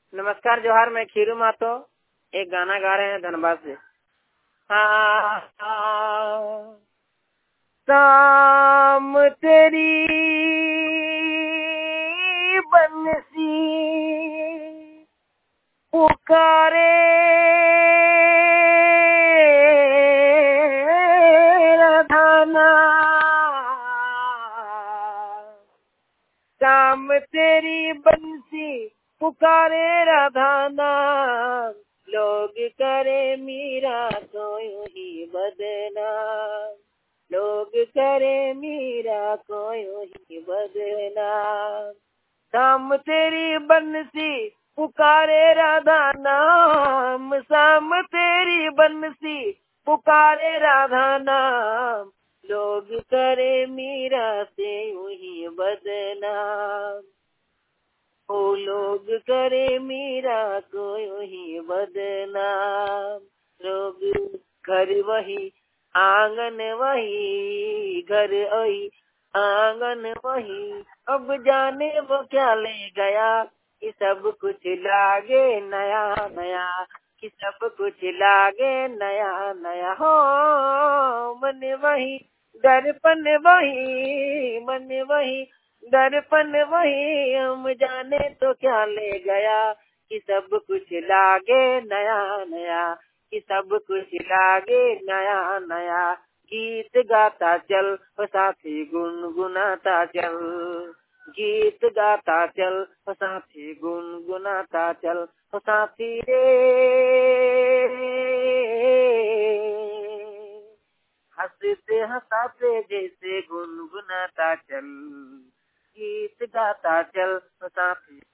नमस्कार जोहार, मैं खीरू मातो एक गाना गा रहे हैं धनबाद से। हाँ, शाम तेरी बंसी पुकारे राधाना, शाम तेरी बंसी पुकारे राधाना, लोग करे मीरा को यूं ही बदनाम, लोग करे मीरा को यूं ही बदनाम। शाम तेरी बंसी पुकारे राधा नाम, शाम तेरी बंसी पुकारे राधा नाम, लोग करे मीरा से यूं ही बदनाम, ओ लोग करे मीरा को यूं ही बदनाम। लोग घर वही आंगन वही, घर वही आंगन वही, अब जाने वो क्या ले गया, कि सब कुछ लागे नया नया, कि सब कुछ लागे नया नया। हो मन वही दर्पण वही, मन वही दर्पण वही, हम जाने तो क्या ले गया, कि सब कुछ लागे नया नया, कि सब कुछ लागे नया नया। गीत गाता चल साथी गुनगुनाता चल, गीत गाता चल साथी गुनगुनाता चल, साथी रे हंसते हंसाते जैसे गुनगुनाता चल, गीत गाता चल साथी